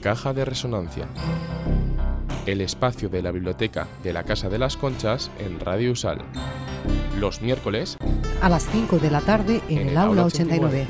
Caja de Resonancia, el espacio de la biblioteca de la Casa de las Conchas en Radio Usal. Los miércoles a las 5 de la tarde en el Aula 89.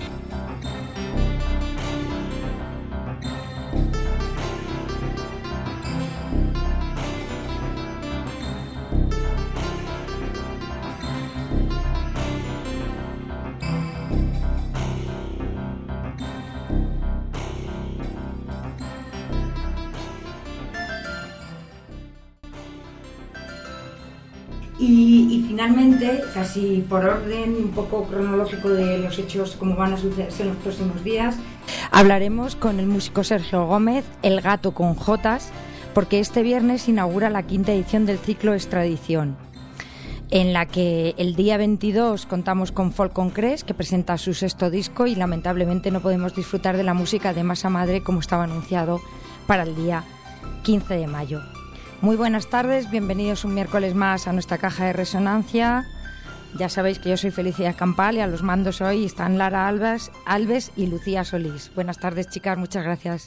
Y finalmente, casi por orden un poco cronológico de los hechos como van a sucederse en los próximos días, hablaremos con el músico Sergio Gómez, El Gato con Jotas, porque este viernes inaugura la 5ª edición del ciclo Extradición, en la que el día 22 contamos con Folk Concrets, que presenta su 6º disco, y lamentablemente no podemos disfrutar de la música de Masa Madre como estaba anunciado para el día 15 de mayo. Muy buenas tardes, bienvenidos un miércoles más a nuestra Caja de Resonancia. Ya sabéis que yo soy Felicia Campal y a los mandos hoy están Lara Alves y Lucía Solís. Buenas tardes, chicas, muchas gracias.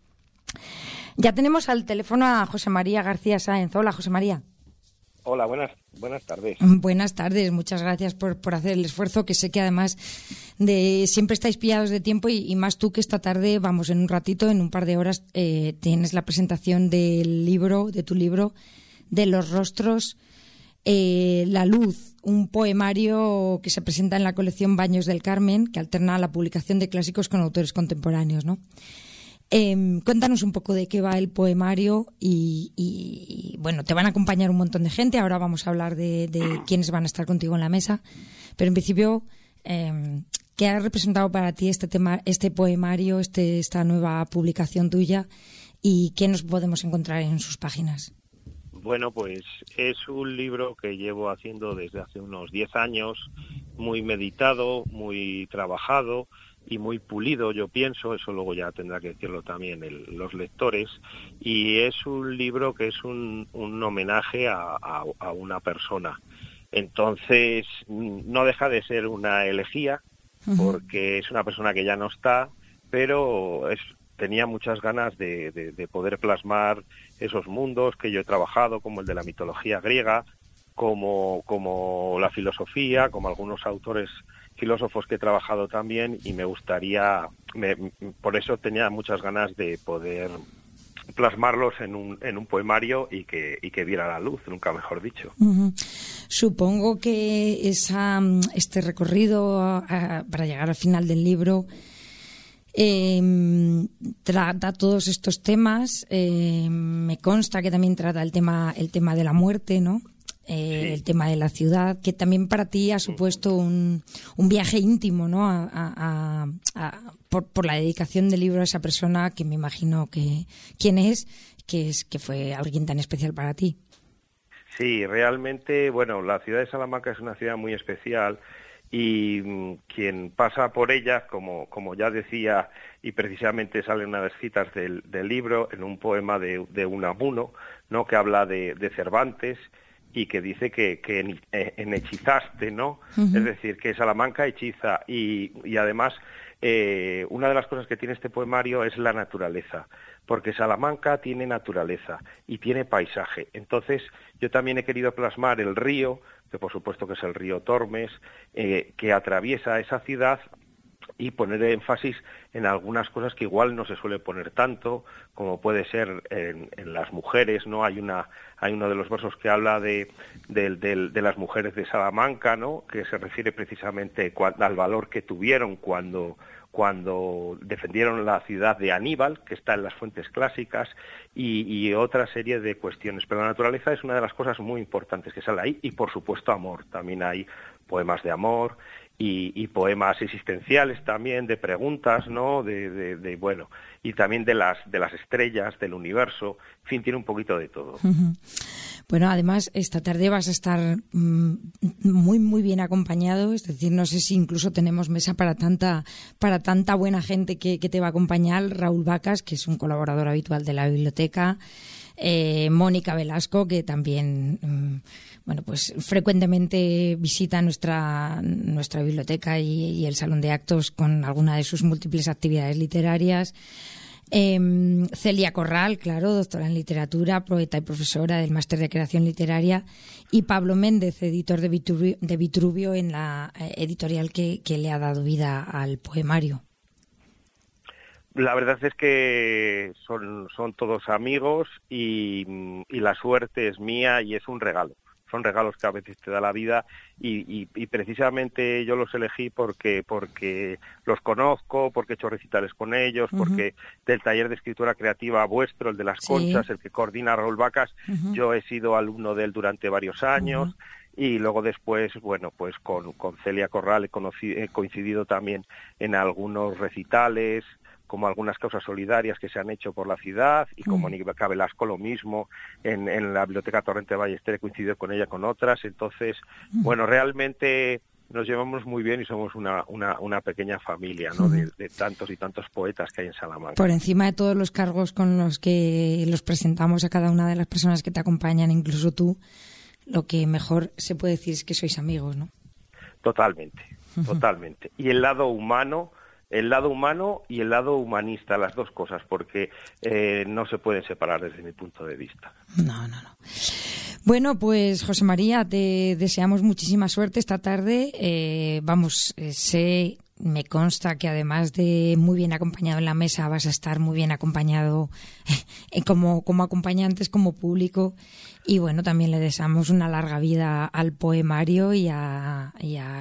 Ya tenemos al teléfono a José María García Sáenz. Hola, José María. Hola, buenas tardes. Buenas tardes, muchas gracias por hacer el esfuerzo, que sé que además siempre estáis pillados de tiempo y más tú, que esta tarde, vamos, en un ratito, en un par de horas, tienes la presentación de tu libro, De los rostros, La luz, un poemario que se presenta en la colección Baños del Carmen, que alterna la publicación de clásicos con autores contemporáneos, ¿no? Cuéntanos un poco de qué va el poemario y bueno, te van a acompañar un montón de gente. Ahora vamos a hablar de quiénes van a estar contigo en la mesa, pero en principio, ¿qué ha representado para ti este poemario, esta nueva publicación tuya, y qué nos podemos encontrar en sus páginas? Bueno, pues es un libro que llevo haciendo desde hace unos 10 años, muy meditado, muy trabajado y muy pulido, yo pienso. Eso luego ya tendrá que decirlo también los lectores, y es un libro que es un homenaje a una persona. Entonces no deja de ser una elegía, porque es una persona que ya no está, pero tenía muchas ganas de poder plasmar esos mundos que yo he trabajado, como el de la mitología griega, como la filosofía, como algunos autores filósofos que he trabajado también, y me gustaría, por eso tenía muchas ganas de poder plasmarlos en un poemario y que viera la luz, nunca mejor dicho. Supongo que este recorrido para llegar al final del libro trata todos estos temas. Me consta que también trata el tema de la muerte, ¿no? Sí. El tema de la ciudad, que también para ti ha supuesto un viaje íntimo, ¿no? Por la dedicación del libro a esa persona que me imagino que fue alguien tan especial para ti. Sí, realmente, bueno, la ciudad de Salamanca es una ciudad muy especial, y quien pasa por ella, como ya decía, y precisamente sale una de las citas del libro, en un poema de Unamuno, ¿no?, que habla de Cervantes, y que dice que en hechizaste, ¿no? Es decir, que Salamanca hechiza, y además una de las cosas que tiene este poemario es la naturaleza, porque Salamanca tiene naturaleza y tiene paisaje. Entonces yo también he querido plasmar el río, que por supuesto que es el río Tormes, que atraviesa esa ciudad, y poner énfasis en algunas cosas que igual no se suele poner tanto, como puede ser en las mujeres, ¿no? Hay uno de los versos que habla de las mujeres de Salamanca, ¿no?, que se refiere precisamente al valor que tuvieron cuando defendieron la ciudad de Aníbal, que está en las fuentes clásicas, y otra serie de cuestiones. Pero la naturaleza es una de las cosas muy importantes que sale ahí, y por supuesto amor. También hay poemas de amor y poemas existenciales también, de preguntas, ¿no?, bueno, y también de las estrellas, del universo. En fin, tiene un poquito de todo. Bueno, además esta tarde vas a estar muy muy bien acompañado, es decir, no sé si incluso tenemos mesa para tanta buena gente que te va a acompañar. Raúl Vacas, que es un colaborador habitual de la biblioteca, Mónica Velasco, que también pues frecuentemente visita nuestra biblioteca y el salón de actos con alguna de sus múltiples actividades literarias. Celia Corral, claro, doctora en literatura, poeta y profesora del Máster de Creación Literaria, y Pablo Méndez, editor de Vitruvio en la editorial que le ha dado vida al poemario. La verdad es que son todos amigos y la suerte es mía y es un regalo. Son regalos que a veces te da la vida y precisamente yo los elegí porque los conozco, porque he hecho recitales con ellos, porque del taller de escritura creativa vuestro, el de las Conchas, el que coordina Raúl Vacas, yo he sido alumno de él durante varios años. Y luego después, bueno, pues con Celia Corral he coincidido también en algunos recitales, como algunas causas solidarias que se han hecho por la ciudad, y como Nica Velasco lo mismo, en la Biblioteca Torrente de Ballester he coincidido con ella con otras. Entonces, bueno, realmente nos llevamos muy bien y somos una pequeña familia, ¿no? De tantos y tantos poetas que hay en Salamanca. Por encima de todos los cargos con los que los presentamos a cada una de las personas que te acompañan, incluso tú, lo que mejor se puede decir es que sois amigos, ¿no? Totalmente. Y el lado humano y el lado humanista, las dos cosas, porque no se pueden separar desde mi punto de vista. No. Bueno, pues José María, te deseamos muchísima suerte esta tarde. Me consta que además de muy bien acompañado en la mesa, vas a estar muy bien acompañado como acompañantes, como público. Y bueno, también le deseamos una larga vida al poemario y a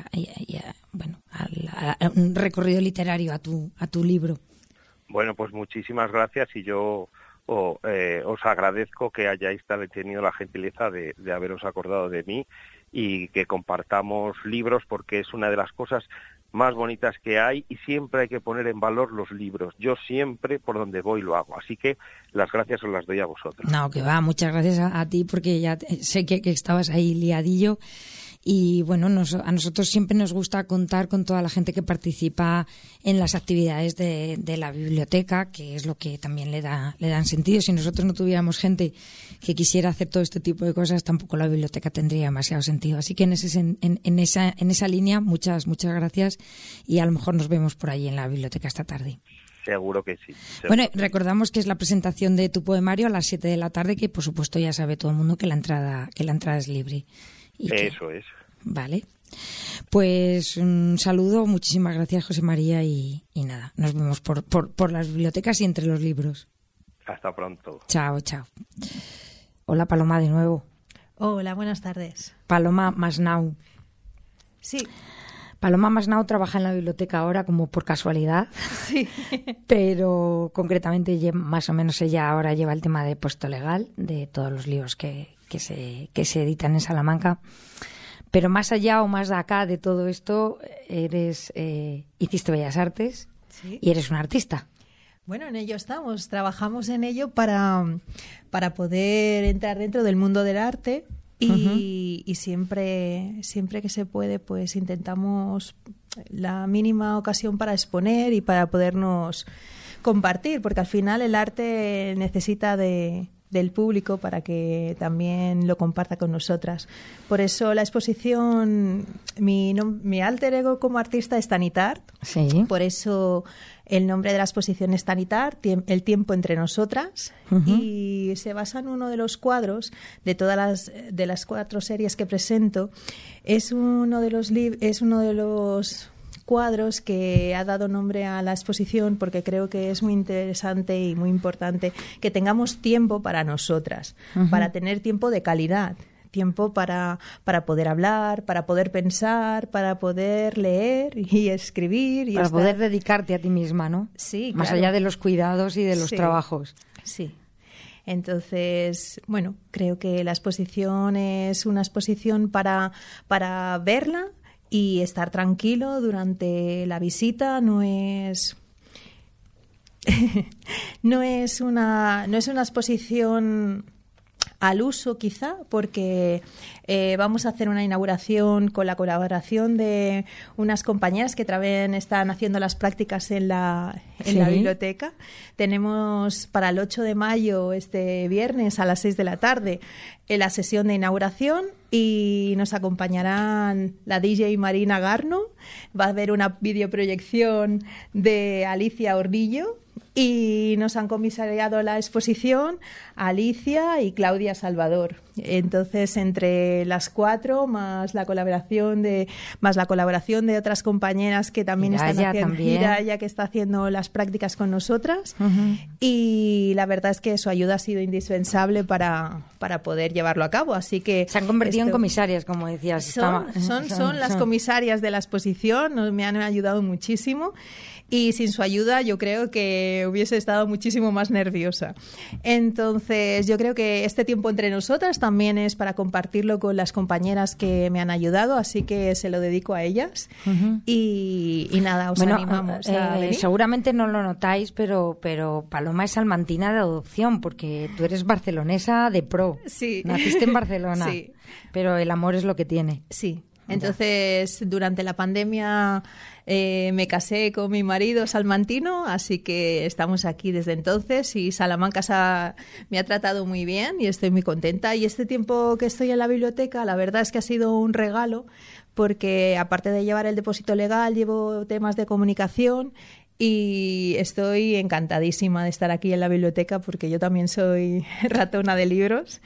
un recorrido literario a tu libro. Bueno, pues muchísimas gracias y yo os agradezco que hayáis tenido la gentileza de haberos acordado de mí y que compartamos libros, porque es una de las cosas más bonitas que hay y siempre hay que poner en valor los libros. Yo siempre, por donde voy, lo hago. Así que las gracias os las doy a vosotros. No, que va, muchas gracias a ti, porque ya sé que estabas ahí liadillo. Y bueno, a nosotros siempre nos gusta contar con toda la gente que participa en las actividades de la biblioteca, que es lo que también le dan sentido. Si nosotros no tuviéramos gente que quisiera hacer todo este tipo de cosas, tampoco la biblioteca tendría demasiado sentido. Así que en esa línea, muchas gracias, y a lo mejor nos vemos por ahí en la biblioteca esta tarde. Seguro que sí. Bueno, recordamos que es la presentación de tu poemario a las 7 de la tarde, que por supuesto ya sabe todo el mundo que la entrada es libre. Eso es. Vale. Pues un saludo, muchísimas gracias, José María, y nada, nos vemos por las bibliotecas y entre los libros. Hasta pronto. Chao. Hola, Paloma, de nuevo. Hola, buenas tardes. Paloma Masnau. Sí. Paloma Masnau trabaja en la biblioteca ahora como por casualidad, sí. Pero concretamente más o menos ella ahora lleva el tema de puesto legal de todos los libros que se editan en Salamanca. Pero más allá o más de acá de todo esto, hiciste Bellas Artes, ¿sí? Y eres una artista. Bueno, en ello estamos, trabajamos en ello para poder entrar dentro del mundo del arte y siempre que se puede, pues intentamos la mínima ocasión para exponer y para podernos compartir, porque al final el arte necesita del público para que también lo comparta con nosotras. Por eso la exposición, mi alter ego como artista es Tanitart. Sí. Por eso el nombre de la exposición es Tanitart, el tiempo entre nosotras, y se basa en uno de los cuadros de todas las 4 series que presento. Es uno de los cuadros que ha dado nombre a la exposición, porque creo que es muy interesante y muy importante que tengamos tiempo para nosotras, para tener tiempo de calidad, tiempo para poder hablar, para poder pensar, para poder leer y escribir. Para poder dedicarte a ti misma, ¿no? Sí, más claro. allá de los cuidados y de los trabajos. Sí. Entonces, bueno, creo que la exposición es una exposición para verla y estar tranquilo durante la visita. No es una exposición al uso, quizá, porque vamos a hacer una inauguración con la colaboración de unas compañeras que también están haciendo las prácticas en la biblioteca. Tenemos para el 8 de mayo, este viernes, a las 6 de la tarde, la sesión de inauguración, y nos acompañarán la DJ Marina Garno. Va a haber una videoproyección de Alicia Ordillo y nos han comisariado la exposición Alicia y Claudia Salvador. Entonces, entre las 4 más la colaboración de otras compañeras que también están haciendo, Iraya, que está haciendo las prácticas con nosotras, y la verdad es que su ayuda ha sido indispensable para poder llevarlo a cabo. Así que se han convertido en comisarias, como decías. Son las comisarias de la exposición, me han ayudado muchísimo. Y sin su ayuda yo creo que hubiese estado muchísimo más nerviosa. Entonces yo creo que este tiempo entre nosotras también es para compartirlo con las compañeras que me han ayudado, así que se lo dedico a ellas. Y nada, os animamos a venir. Seguramente no lo notáis, pero Paloma es salmantina de adopción, porque tú eres barcelonesa de pro. Sí. Naciste en Barcelona, sí. Pero el amor es lo que tiene. Sí. Entonces, durante la pandemia me casé con mi marido salmantino, así que estamos aquí desde entonces y Salamanca me ha tratado muy bien y estoy muy contenta. Y este tiempo que estoy en la biblioteca, la verdad es que ha sido un regalo porque, aparte de llevar el depósito legal, llevo temas de comunicación. Y estoy encantadísima de estar aquí en la biblioteca porque yo también soy ratona de libros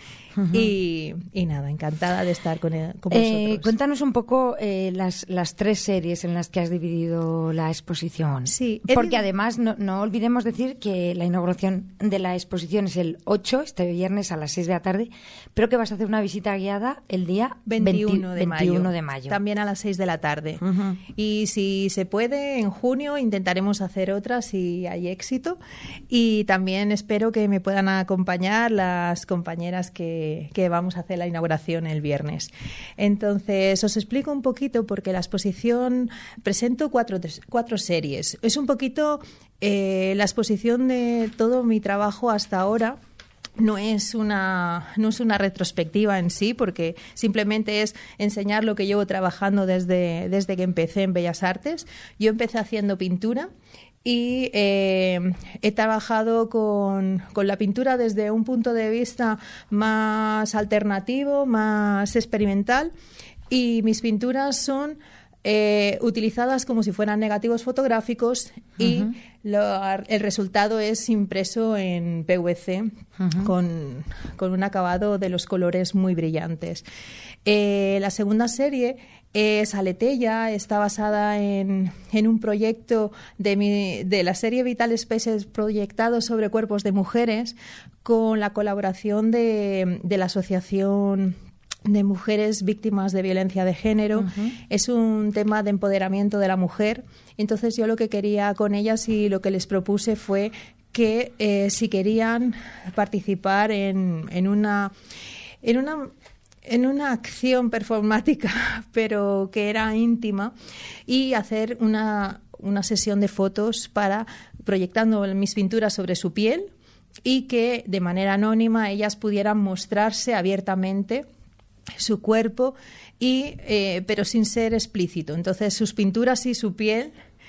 y nada, encantada de estar con vosotros. Cuéntanos un poco las 3 series en las que has dividido la exposición. Sí, porque además no olvidemos decir que la inauguración de la exposición es el 8, este viernes a las 6 de la tarde, pero que vas a hacer una visita guiada el día 21 de mayo. También a las 6 de la tarde. Y si se puede, en junio intentaremos hacer otras si hay éxito, y también espero que me puedan acompañar las compañeras que vamos a hacer la inauguración el viernes. Entonces os explico un poquito, porque la exposición presento 4 series. Es un poquito la exposición de todo mi trabajo hasta ahora. No es una retrospectiva en sí, porque simplemente es enseñar lo que llevo trabajando desde que empecé en Bellas Artes. Yo empecé haciendo pintura y he trabajado con la pintura desde un punto de vista más alternativo, más experimental, y mis pinturas son utilizadas como si fueran negativos fotográficos y el resultado es impreso en PVC con un acabado de los colores muy brillantes. La segunda serie es Aleteia, está basada en un proyecto de la serie Vital Spaces proyectado sobre cuerpos de mujeres, con la colaboración de la Asociación de Mujeres Víctimas de Violencia de Género. Es un tema de empoderamiento de la mujer. Entonces yo lo que quería con ellas y lo que les propuse fue que si querían participar en una acción performática, pero que era íntima, y hacer una sesión de fotos proyectando mis pinturas sobre su piel, y que de manera anónima ellas pudieran mostrarse abiertamente su cuerpo, pero sin ser explícito. Entonces sus pinturas y su piel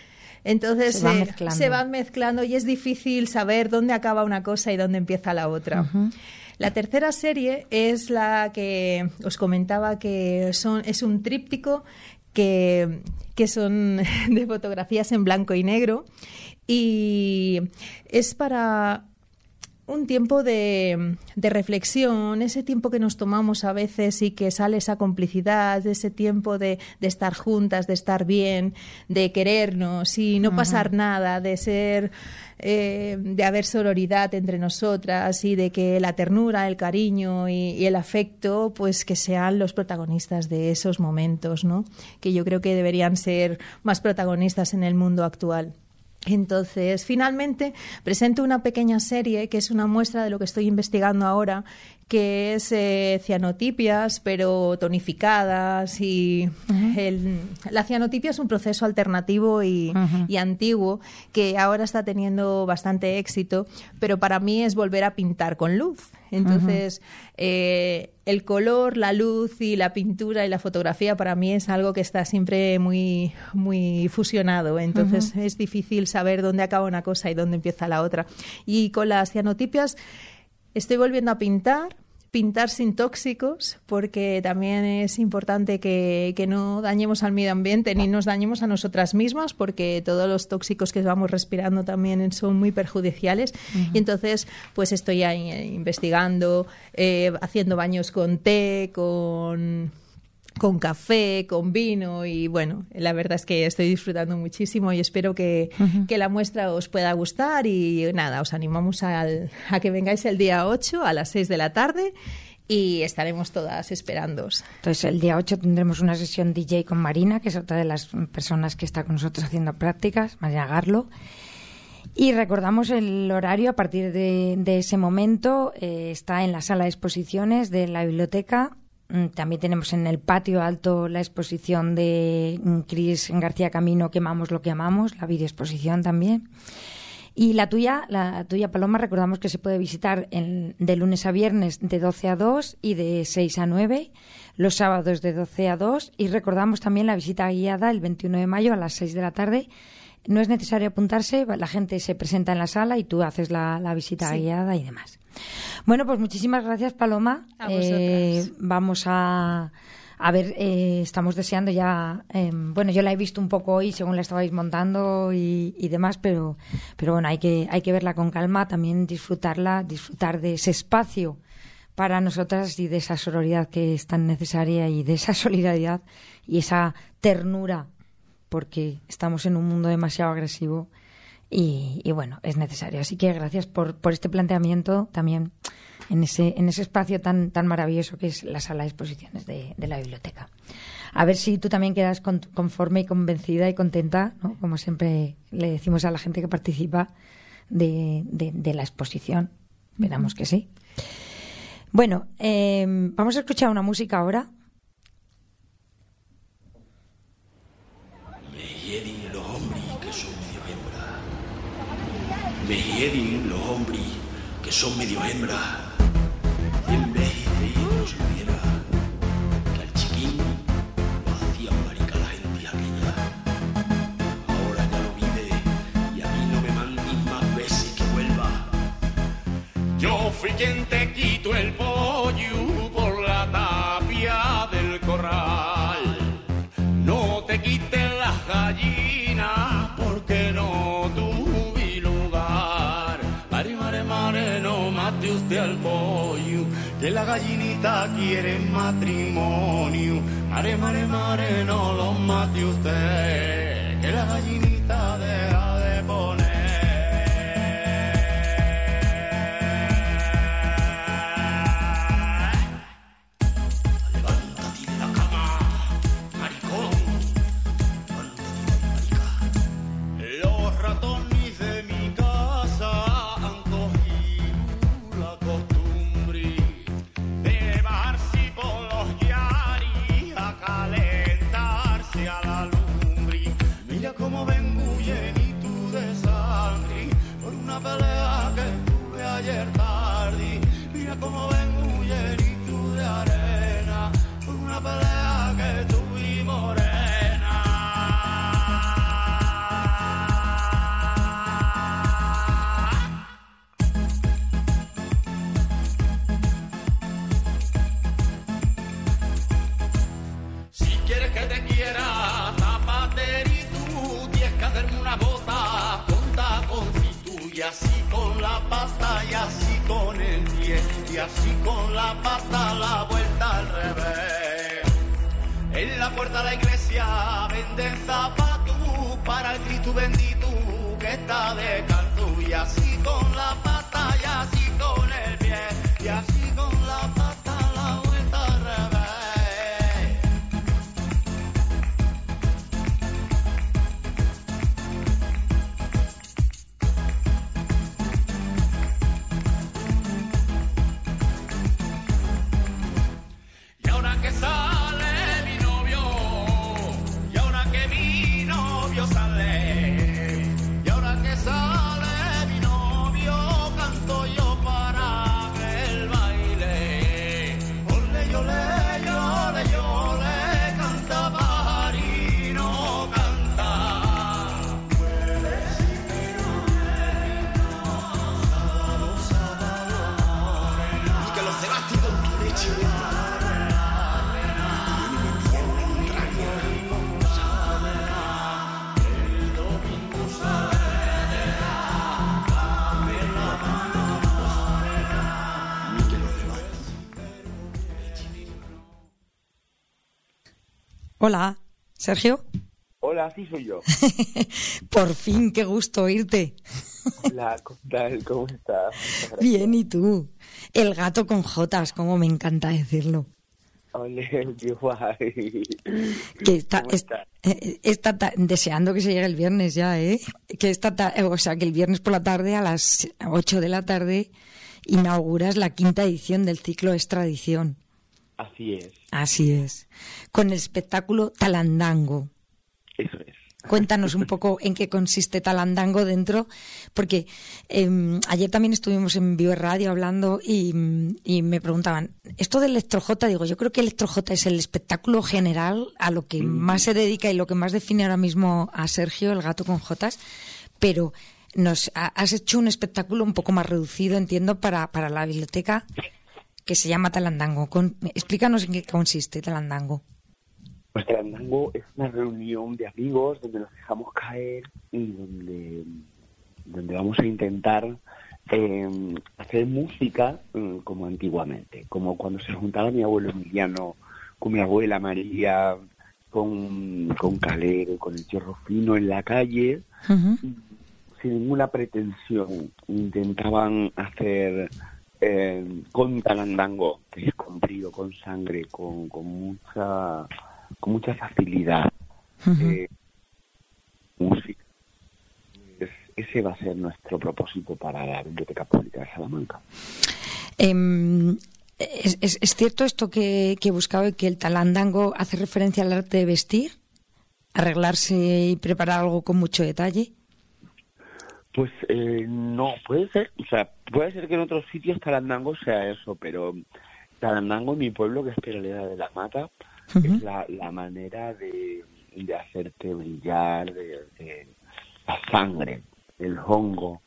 se van mezclando y es difícil saber dónde acaba una cosa y dónde empieza la otra. La tercera serie es la que os comentaba, que es un tríptico que son de fotografías en blanco y negro, y es para un tiempo de reflexión, ese tiempo que nos tomamos a veces y que sale esa complicidad, de ese tiempo de estar juntas, de estar bien, de querernos y no pasar nada, de haber sororidad entre nosotras, y de que la ternura, el cariño y el afecto, pues que sean los protagonistas de esos momentos, ¿no? Que yo creo que deberían ser más protagonistas en el mundo actual. Entonces, finalmente, presento una pequeña serie que es una muestra de lo que estoy investigando ahora, que es cianotipias, pero tonificadas. Y la cianotipia es un proceso alternativo y antiguo que ahora está teniendo bastante éxito, pero para mí es volver a pintar con luz. Entonces, el color, la luz y la pintura y la fotografía para mí es algo que está siempre muy, muy fusionado. Entonces, es difícil saber dónde acaba una cosa y dónde empieza la otra. Y con las cianotipias estoy volviendo a pintar, pintar sin tóxicos, porque también es importante que no dañemos al medio ambiente ni nos dañemos a nosotras mismas, porque todos los tóxicos que vamos respirando también son muy perjudiciales. Y entonces pues estoy ahí investigando, haciendo baños con té, con café, con vino, y bueno, la verdad es que estoy disfrutando muchísimo y espero que la muestra os pueda gustar. Y nada, os animamos a que vengáis el día 8 a las 6 de la tarde y estaremos todas esperándoos. Entonces el día 8 tendremos una sesión DJ con Marina, que es otra de las personas que está con nosotros haciendo prácticas, Marina Garlo. Y recordamos el horario a partir de ese momento. Está en la sala de exposiciones de la biblioteca. También tenemos en el patio alto la exposición de Cris García Camino, Quemamos lo que amamos, la videoexposición también. Y la tuya, Paloma, recordamos que se puede visitar de lunes a viernes de 12 a 2 y de 6 a 9, los sábados de 12 a 2. Y recordamos también la visita guiada el 21 de mayo a las 6 de la tarde. No es necesario apuntarse, la gente se presenta en la sala y tú haces la visita guiada y demás. Bueno, pues muchísimas gracias, Paloma. A vosotras. Vamos a ver, estamos deseando ya... bueno, yo la he visto un poco hoy según la estabais montando y demás, pero bueno, hay que verla con calma, también disfrutar de ese espacio para nosotras y de esa sororidad que es tan necesaria y de esa solidaridad y esa ternura, porque estamos en un mundo demasiado agresivo y bueno, es necesario. Así que gracias por este planteamiento también en ese espacio tan maravilloso que es la sala de exposiciones de la biblioteca. A ver si tú también quedas conforme y convencida y contenta, ¿no? Como siempre le decimos a la gente que participa de la exposición. Esperamos que sí. Bueno, vamos a escuchar una música ahora. Me hieren los hombres que son medio hembra, y en vez de no se pudiera, que al chiquín lo hacían marica la gente aquella. Ahora ya lo vive y a mí no me mandís más veces que vuelva. Yo fui quien te quito el pollo por la tapia del corral. No te quites las gallinas porque no tuve lugar. Mare, no mate usted al pollo, que la gallinita quiere matrimonio. Mare, no lo mate usted, que la gallinita deja de poner. Levántate de la cama, maricón. Los ratones de mi casa han cogido la costumbre de bajarse por los yaris a calentarse a la lumbre. Mira cómo vengo llenito de sangre por una pelea que tuve ayer tarde. Mira cómo vengo llenito de arena por una pelea que tuve morena. Y así con la pata y así con el pie y así con la pata la vuelta al revés. En la puerta de la iglesia venden zapatos para el Cristo bendito que está descalzo. Y así con la pata y así con el pie y así con la pata la vuelta al revés. Sale, y ahora que sale mi novio, Hola, Sergio. Hola, sí soy yo. Por fin, qué gusto oírte. Hola, ¿cómo estás? Bien, ¿y tú? El gato con jotas, como me encanta decirlo. Ole, qué guay. Que está deseando que se llegue el viernes ya, ¿eh? Que que el viernes por la tarde a las 8 de la tarde inauguras la 5ª edición del ciclo Es Tradición. Así es. Así es. Con el espectáculo Talandango. Eso es. Cuéntanos un poco en qué consiste Talandango dentro, porque ayer también estuvimos en Vive Radio hablando y me preguntaban, esto de Electrojota, digo, yo creo que Electrojota es el espectáculo general a lo que más se dedica y lo que más define ahora mismo a Sergio, el gato con jotas, pero has hecho un espectáculo un poco más reducido, entiendo, para la biblioteca, que se llama Talandango. Explícanos en qué consiste Talandango. Pues Talandango es una reunión de amigos donde nos dejamos caer y donde vamos a intentar hacer música como antiguamente, como cuando se juntaba mi abuelo Emiliano con mi abuela María, con Calero, con el Chorro Fino en la calle, sin ninguna pretensión. Intentaban hacer con Talandango, que es con brío, con sangre, con mucha facilidad. Música. Ese va a ser nuestro propósito para la Biblioteca Pública de Salamanca. ¿Es cierto esto que he buscado, que el Talandango hace referencia al arte de vestir? ¿Arreglarse y preparar algo con mucho detalle? Pues no, puede ser. O sea, puede ser que en otros sitios Talandango sea eso, pero Talandango en mi pueblo, que es Peraleda de la Mata, es la manera de hacerte brillar, de la sangre, el hongo.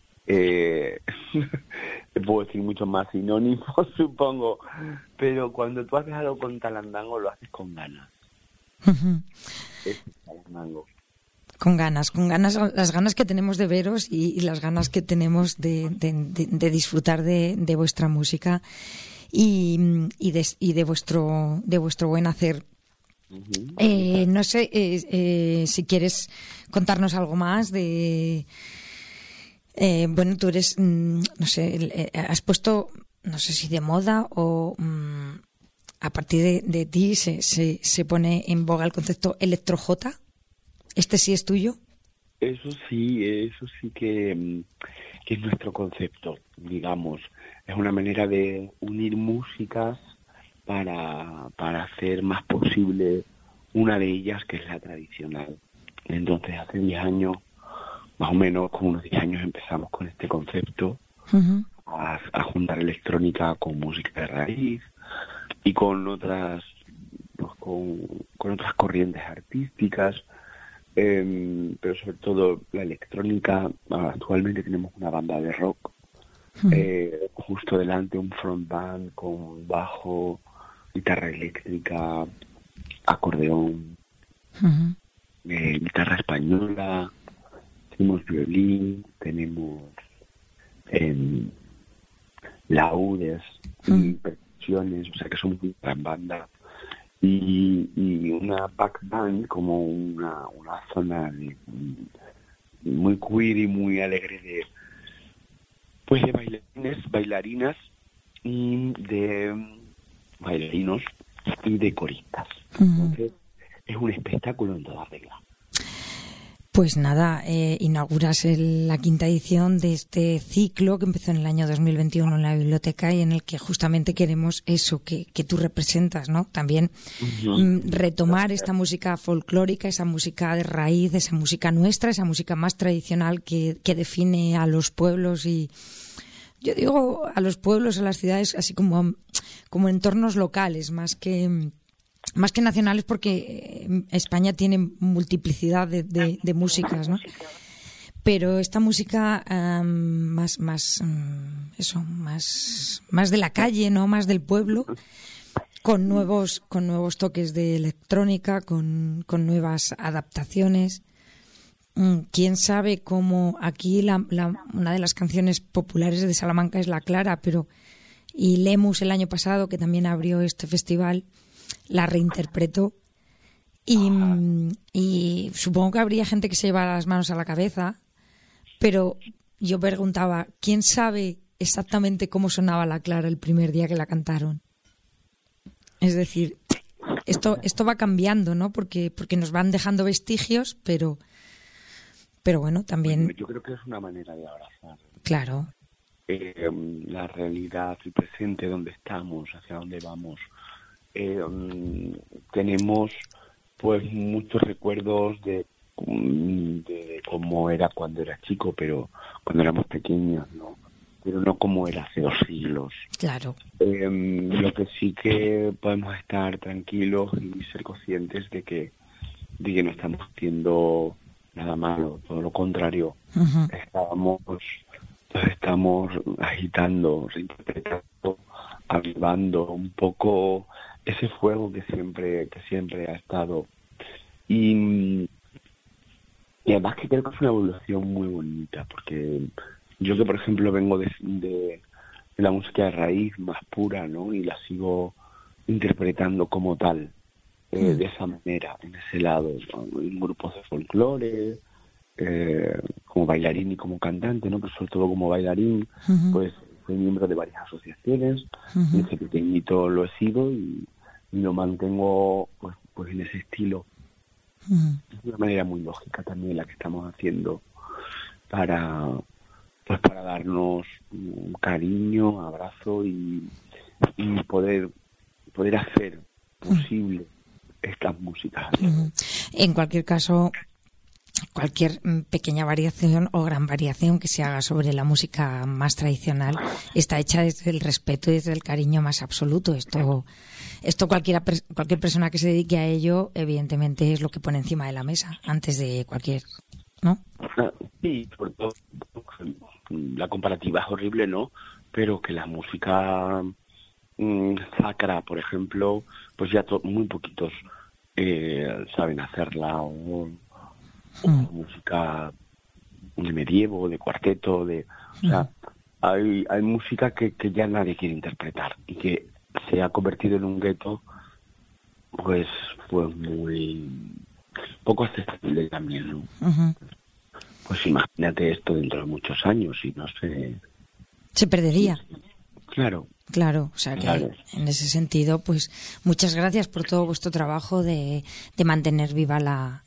Puedo decir muchos más sinónimos, supongo, pero cuando tú haces algo con Talandango lo haces con ganas. Es Talandango. Con ganas, las ganas que tenemos de veros y las ganas que tenemos de disfrutar de vuestra música y de vuestro buen hacer. No sé si quieres contarnos algo más de... bueno, tú eres, no sé, has puesto, no sé si de moda o a partir de ti se pone en boga el concepto Electrojota. ¿Este sí es tuyo? Eso sí que es nuestro concepto, digamos. Es una manera de unir músicas para hacer más posible una de ellas, que es la tradicional. Entonces, hace 10 años, más o menos, como unos 10 años, empezamos con este concepto, a juntar electrónica con música de raíz y con otras, pues, con otras corrientes artísticas. Pero sobre todo la electrónica. Actualmente tenemos una banda de rock, justo delante un front band con bajo, guitarra eléctrica, acordeón, guitarra española, tenemos violín, tenemos laúdes y percusiones, o sea que somos una gran banda. Y una back band, como una zona muy queer y muy alegre de bailarinas y de bailarinos y de coristas. Entonces es un espectáculo en toda regla. Pues nada, inauguras la 5ª edición de este ciclo que empezó en el año 2021 en la biblioteca y en el que justamente queremos eso que tú representas, ¿no? También retomar esta música folclórica, esa música de raíz, esa música nuestra, esa música más tradicional que define a los pueblos y yo digo a los pueblos, a las ciudades, así como entornos locales, más que nacionales, porque España tiene multiplicidad de músicas, ¿no? Pero esta música más de la calle, ¿no? Más del pueblo, con nuevos toques de electrónica, con nuevas adaptaciones. Quién sabe cómo aquí una de las canciones populares de Salamanca es La Clara, y Lemus el año pasado, que también abrió este festival, la reinterpretó Y supongo que habría gente que se llevara las manos a la cabeza, pero yo preguntaba, ¿quién sabe exactamente cómo sonaba La Clara el primer día que la cantaron? Es decir, esto va cambiando, ¿no? Porque nos van dejando vestigios, pero bueno, también... Bueno, yo creo que es una manera de abrazar. Claro. La realidad, el presente, donde estamos, hacia dónde vamos. Tenemos pues muchos recuerdos de cómo era cuando era chico, pero cuando éramos pequeños, ¿no? Pero no como era hace 2 siglos. Claro. Lo que sí que podemos estar tranquilos y ser conscientes de que no estamos haciendo nada malo, todo lo contrario. Uh-huh. Estamos agitando, reinterpretando, avivando un poco ese fuego que siempre ha estado. Y además que creo que es una evolución muy bonita, porque yo que por ejemplo vengo de la música de raíz más pura, ¿no? Y la sigo interpretando como tal, de esa manera, en ese lado, ¿no? En grupos de folclore, como bailarín y como cantante, ¿no? Pero sobre todo como bailarín, uh-huh. Pues soy miembro de varias asociaciones, uh-huh. Desde pequeñito lo he sido y lo mantengo pues en ese estilo. Uh-huh. Es una manera muy lógica también la que estamos haciendo para darnos un cariño, abrazo y poder hacer posible estas músicas. Uh-huh. En cualquier caso, cualquier pequeña variación o gran variación que se haga sobre la música más tradicional está hecha desde el respeto y desde el cariño más absoluto. Esto cualquier persona que se dedique a ello, evidentemente, es lo que pone encima de la mesa antes de cualquier, ¿no? Sí, sobre todo la comparativa es horrible, ¿no? Pero que la música sacra, por ejemplo, pues ya muy poquitos saben hacerla, o música de medievo, de cuarteto, o sea, hay música que ya nadie quiere interpretar y que se ha convertido en un gueto, pues fue muy poco accesible también, ¿no? Uh-huh. Pues imagínate esto dentro de muchos años y no sé... Se perdería. Claro. Claro, o sea que claro. En ese sentido, pues muchas gracias por todo vuestro trabajo de mantener viva la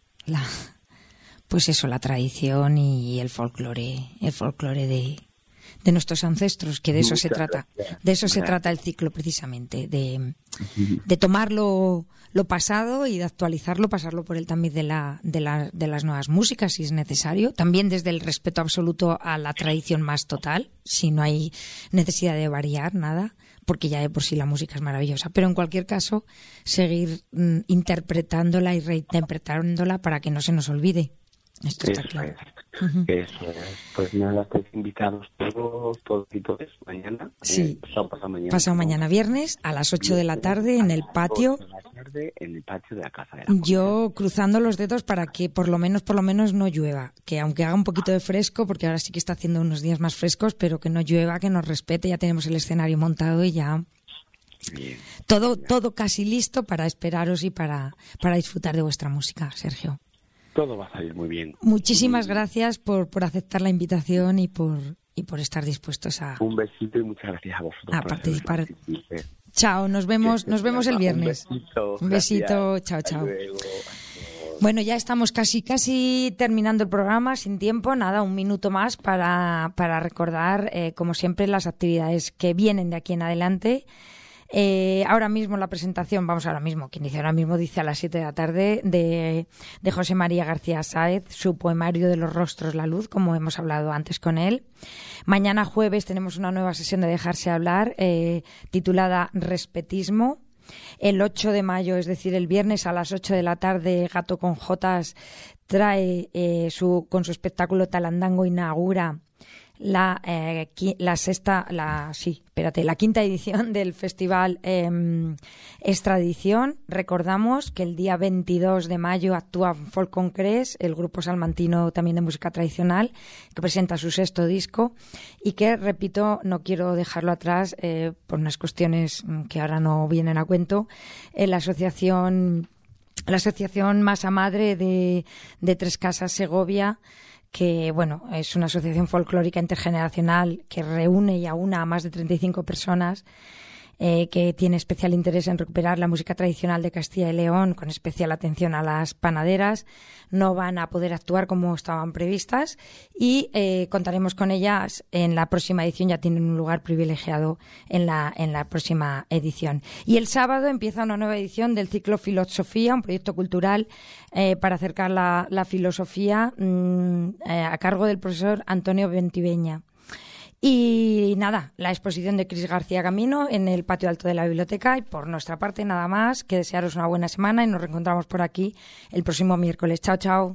tradición y el folclore de nuestros ancestros, que de eso se trata. De eso se trata el ciclo precisamente, de tomar lo pasado y de actualizarlo, pasarlo por el tamiz de las nuevas músicas si es necesario, también desde el respeto absoluto a la tradición más total, si no hay necesidad de variar nada, porque ya de por sí la música es maravillosa, pero en cualquier caso seguir interpretándola y reinterpretándola para que no se nos olvide. Esto está claro. Uh-huh. Eso es. Pues nada, estáis invitados todos mañana. Sí. Pasado mañana viernes a las 8 de la tarde en el patio. En el patio de la Casa de la Concha. Yo cruzando los dedos para que por lo menos no llueva. Que aunque haga un poquito de fresco, porque ahora sí que está haciendo unos días más frescos, pero que no llueva, que nos respete. Ya tenemos el escenario montado y ya... Bien. Todo casi listo para esperaros y para disfrutar de vuestra música, Sergio. Todo va a salir muy bien. Muchísimas gracias por aceptar la invitación y por estar dispuestos a... Un besito y muchas gracias a vosotros a participar. Chao, nos vemos el viernes. Un besito, chao. Luego. Bueno, ya estamos casi terminando el programa, sin tiempo, nada, un minuto más para recordar, como siempre, las actividades que vienen de aquí en adelante. Ahora mismo la presentación, que inicia ahora mismo, dice a las 7 de la tarde, de José María García Sáez, su poemario de los rostros, la luz, como hemos hablado antes con él. Mañana jueves tenemos una nueva sesión de Dejarse Hablar, titulada Respetismo. El 8 de mayo, es decir, el viernes a las 8 de la tarde, Gato con Jotas trae con su espectáculo Talandango inaugura la quinta edición del festival Extradición. Recordamos que el día 22 de mayo actúa Folk Concrets, el grupo salmantino también de música tradicional, que presenta su 6º disco y que, repito, no quiero dejarlo atrás por unas cuestiones que ahora no vienen a cuento. La asociación la asociación Masa Madre de Tres Casas Segovia, que bueno, es una asociación folclórica intergeneracional que reúne y aúna a más de 35 personas, que tiene especial interés en recuperar la música tradicional de Castilla y León, con especial atención a las panaderas. No van a poder actuar como estaban previstas y contaremos con ellas en la próxima edición. Ya tienen un lugar privilegiado en la próxima edición. Y el sábado empieza una nueva edición del ciclo Filosofía, un proyecto cultural para acercar la filosofía a cargo del profesor Antonio Ventiveña. Y nada, la exposición de Cris García Camino en el patio alto de la biblioteca. Y por nuestra parte nada más, que desearos una buena semana y nos reencontramos por aquí el próximo miércoles. Chao, chao.